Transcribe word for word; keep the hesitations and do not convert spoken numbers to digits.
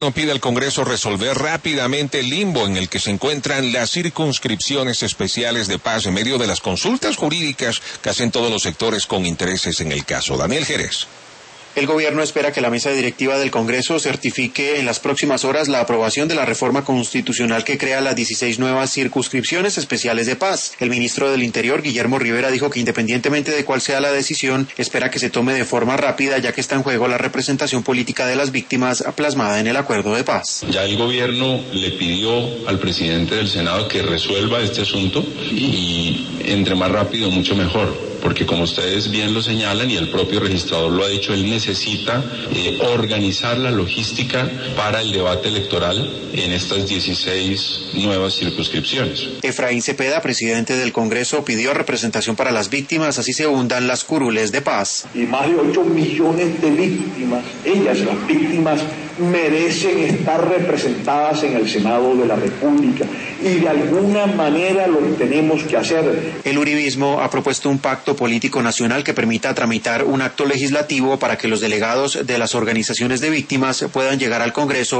Pide al Congreso resolver rápidamente el limbo en el que se encuentran las circunscripciones especiales de paz en medio de las consultas jurídicas que hacen todos los sectores con intereses en el caso. Daniel Jerez. El gobierno espera que la mesa directiva del Congreso certifique en las próximas horas la aprobación de la reforma constitucional que crea las dieciséis nuevas circunscripciones especiales de paz. El ministro del Interior, Guillermo Rivera, dijo que independientemente de cuál sea la decisión, espera que se tome de forma rápida, ya que está en juego la representación política de las víctimas plasmada en el acuerdo de paz. Ya el gobierno le pidió al presidente del Senado que resuelva este asunto y entre más rápido, mucho mejor. Porque como ustedes bien lo señalan y el propio registrador lo ha dicho, él necesita eh, organizar la logística para el debate electoral en estas dieciséis nuevas circunscripciones. Efraín Cepeda, presidente del Congreso, pidió representación para las víctimas, así se hundan las curules de paz. Y más de ocho millones de víctimas, ellas las víctimas, merecen estar representadas en el Senado de la República y de alguna manera lo tenemos que hacer. El uribismo ha propuesto un pacto político nacional que permita tramitar un acto legislativo para que los delegados de las organizaciones de víctimas puedan llegar al Congreso